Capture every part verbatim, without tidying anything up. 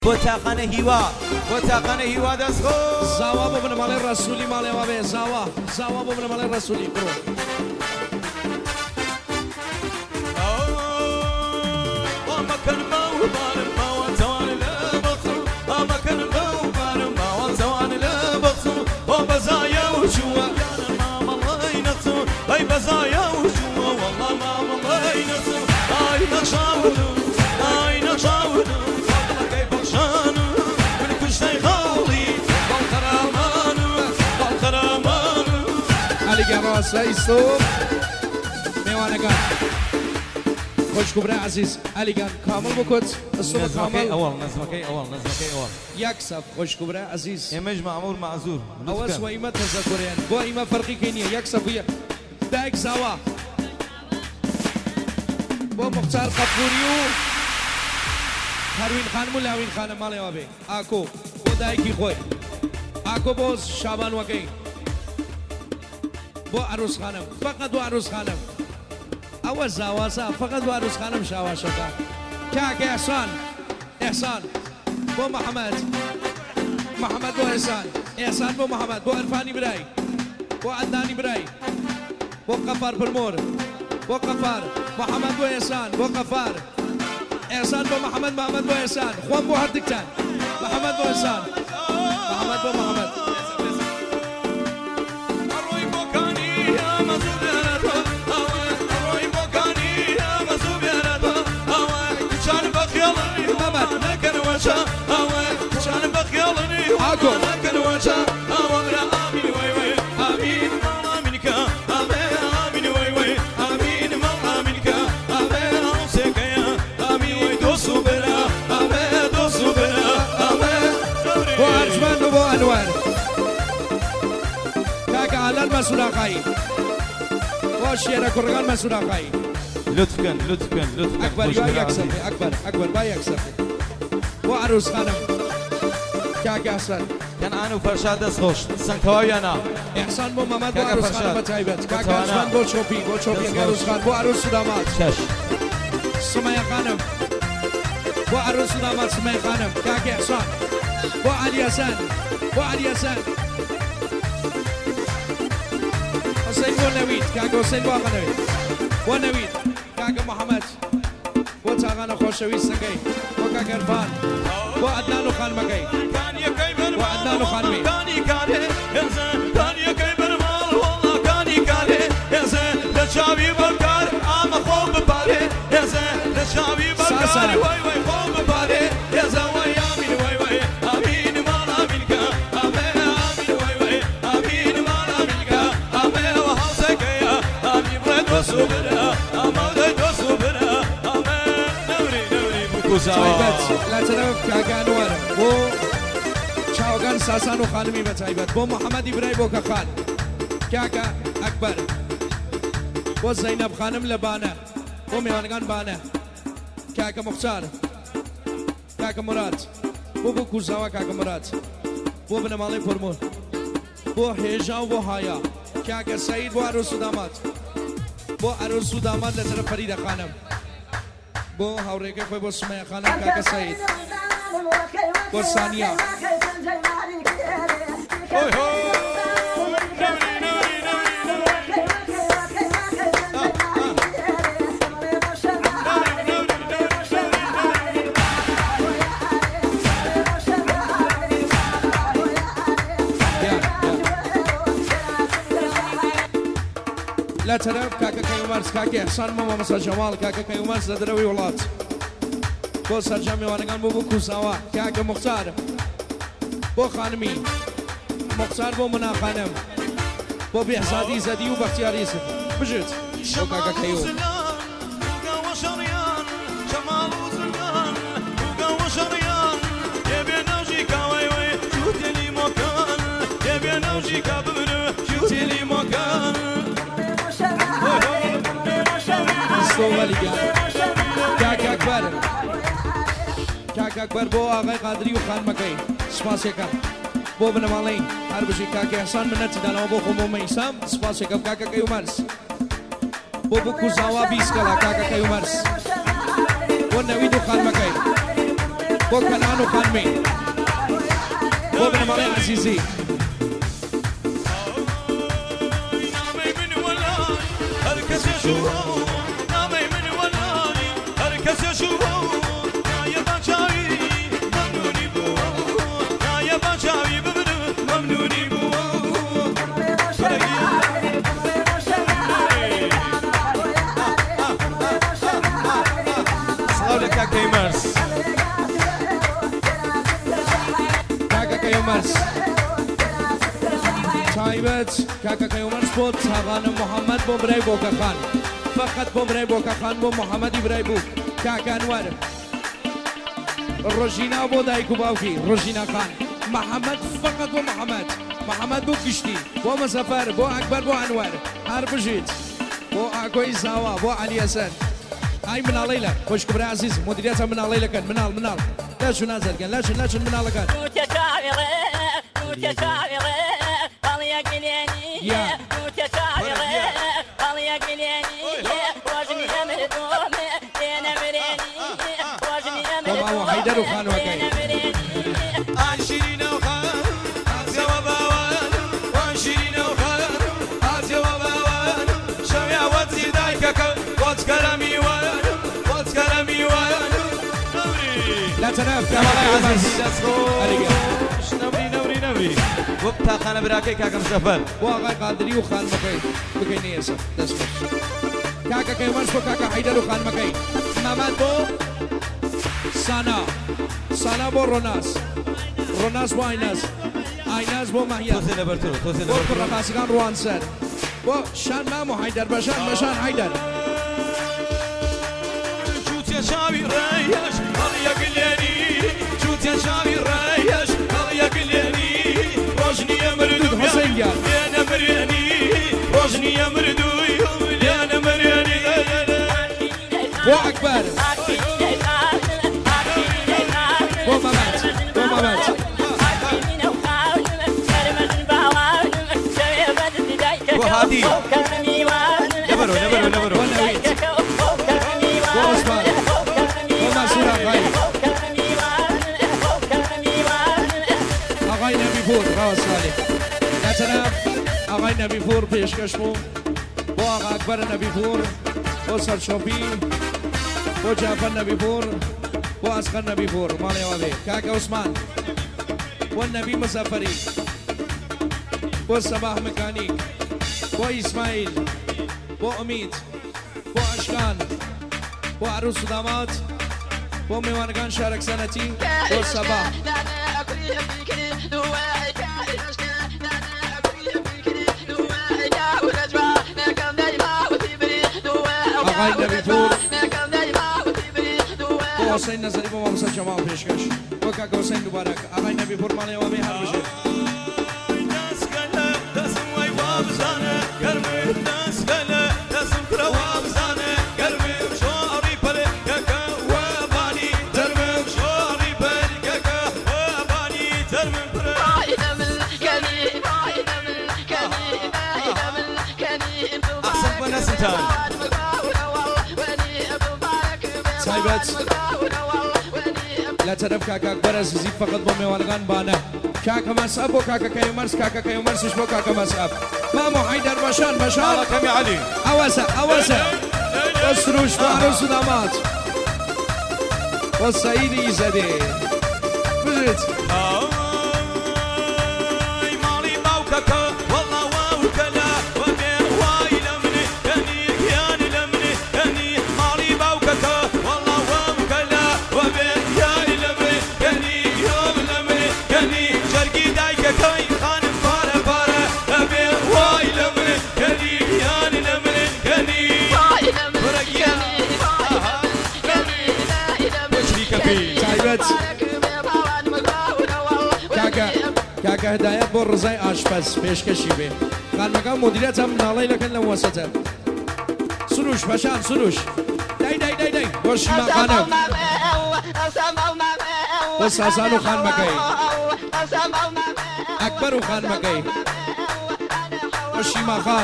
بۆ تاقانە هیوا بۆ تاقانە هیوا دەستخۆ زاوا بۆ بنەماڵەی ڕەسوولی ماڵێوا بێ زاوا زاوا بۆ بنەماڵەی ڕەسوولی بڕۆ سایستۆ میوانەکان خۆشک برا عزیز ئەلیگان کامل بکۆت نەزمەکەی ئەوڵ نەزمەکەی ئەوڵ نەزمەکەی ئەوڵ یەک سەف خۆشک برا عزیز ئێمەش مەعموور مەعزوور ئەوە سوەیمە تەزەکۆریان بۆ ئیمە فەرقیکەی نییە یەک سەف یەک دایک زاوا بۆ مختار قەفوری و هەروین خانم و لاوین خانم ماڵێەوە بێ ئاکۆ بۆ دایکی خۆی ئاکۆ بۆ شابانوەکەی بۆ عروس خانم فقط بۆ عروس خانم ئەوە زاوازە فقط بۆ عروس خانم شاواشەکە کاکە ئێحسان ئێحسان بۆ محەممەد محەممەد بۆ ئێحسان ئێحسان بۆ محەممەد بۆ ئەرفانی برای بۆ عەدنانی برای بۆ قەفار پرمۆر بۆ قەفار محەممەد بۆ ئێحسان بۆ قەفار ئێحسان بۆ محەممەد محەممەد بۆ ئێحسان خۆم بۆ هەردووکتان محەممەد بۆ ئێحسان محەممەد بۆ محەممەد مسؤولاقای واشیرا کرگان مسؤولاقای لطف کن لطف کن لطف کن اکبر یا یک صفحه اکبر اکبر با یک صفحه و عروس خانم کاک احسان کن آنو فرشاد دست خوش سنگتوا یا نه احسان بو محمد با عروس خانم بتایبت کاک احسان بو چوپی بو چوپی عروس خان بو عروس داماد شش سمیه خانم بو عروس داماد سمیه خانم کاک احسان بو علی حسن بو علی حسن حسين بو نويد كاكا حسين بو نويد بو نويد كاكا محمد بو تاغانا خوشوي سكي بو كاكا عرفان بو عدنان خان مكي بو عدنان خان مي كاني كاني يزن كاني كيبر مال والله كاني كاني يزن لشابي بكار عم خوب ببالي يزن لشابي بكار وي وي خوب ببالي يزن ويامين وي وي امين مال امينك امين امين وي وي امين مال امينك امين وصبرا أمادة وصبرا أمان نوري نوري بكوزا تایبت لا طرف کاکا انوار بو چاوگان ساسانو خانمی بتایبت بو محمد ابراهیم بو کخان کاکا اکبر بو زینب خانم لبانه بو میوانگان بانه کاکا مختار کاکا مراد بو بو کوزاوا کاکا مراد بو بنمالی پرمون بو هیجا و بو هایا کاکا سعید بو عروس و داماد بو عروس و داماد لطرف فرید خانم بو هاوریکه خوی بو سمیه خانم کاکا سعید بو ثانیه اوی هو نوری نوری لا طرف کاکا کیومرز کاکا احسان ماما مسا جمال کاکا کیومرز لدروی ولات بو سرجم میوانگان بو بو کوزاوا کاکا مختار بو خانمی مختار بو منا خانم بو بهزادی زدی و بختیاری سف بجد بو کاکا کیوم کاکا اکبر کاکا اکبر بو آقای قادری و خان مکی سپاس یکم بو بنمالی هر بشی کاکا احسان منت دانا بو خمو میسام سپاس یکم کاکا کیومرز بو بو کوزاوا بیس کلا کاکا کیومرز بو نوید و خان مکی بۆ کەنان و خانمی بۆ بنەماڵی عەزیزی كيمرس كاكا كيومرس تايبت كاكا كيومرس بود ساغان محمد بو براي بوكا خان فقط بو براي بوكا خان بو محمد براي بو كاكا انور روجينا بو دايكو باوكي روجينا خان محمد فقط بو محمد محمد بو كشتي بو مسافر بو اكبر بو انور هر بجيت بو اكوي ساوا بو علي حسن هاي من عليلة خوش كبر عزيز مديريتها من عليلة كان منال منال لا شو نازل كان لا شو لا شو من على كان موت يا شاعرة موت يا شاعرة قال يا قلياني موت يا شاعرة قال يا قلياني واجني امر دوم لين امريني واجني امر دوم حيدر وخان وكاي عشرين وخان سوا باوان وعشرين وخان سوا باوان شوية وتزيد دايكك وتكلمي لا تناف يا عزيزي نوري نوري نوري وقتها خان براكي كاكا مسافر واغا قادري وخان مكي مكي نيسا دسمش كاكا كيومرس بو كاكا حيدر وخان مكي محمد بو سانا سانا بو روناس روناس بو ايناس ايناس بو مهيا توسي لبرتو توسي بو لبرتو كرقاسقان روانسر بو شان مامو حيدر بشان بشان حيدر شوت يا شاوي ريش يا قلياني شوت يا شاوي ريش يا قلياني روجني يا مردو حسين قال يا مرياني روجني يا مردو يا مرياني بو اكبر بو ممات بو ممات بو هادي نبرو نبرو نبرو بو نويت بو عثمان بو منصور اغاي اغاي نبي فور خلاص صالح لا تنام اغاي نبي فور پیشکش بو بو آقا اکبر نبی پور بو سرشوفی بو جعفر نبی پور بو اسقر نبی پور مالی وابی کاکا عثمان بو نبی مسافری بو صباح مکانیک بو اسماعیل بو امید بو اشکان بو عروس و داماد بو میوانگان شارک سنتی بو صباح آقای نبی پور بو حسین نظری بو مامسا جماع پیشکش بو کاکا حسین دوبارک آقای نبی پور مالی وامی هر بشه سايبت لا ترف كاكا اكبر عزيزي فقط بو ميوانغان بانا كاكا مساب بو كاكا كيومرس كاكا كيومرس بو كاكا مساب مامو حيدر بشان بشان كم يا علي اوسع اوسع وسروش فارس ودامات والسعيد يزدي بجيت مالي باوكاكا والله واوكلا وبين واي لمني كني كيان لمني كني مالي باوكاكا والله واوكلا وبين يان لمني كني يوم لمني كني شرقي دايكا كاي خانم فارا فارا وبين واي لمني كني كيان لمني كني واي لمني كني كني سايبت كاكا كاكا هدايات بو رزاي اشپز پیشکشی به خانمگاه مدیریت هم نالای لکن لواسطه سروش بشان سروش دای دای دای دای باش ما خانم بس حسن و خانمگاه اکبر و خانمگاه باش ما خان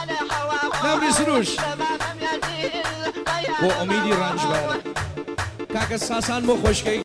نمری سروش با امیدی رنج بر کاکە ساسان بۆ خۆشکەی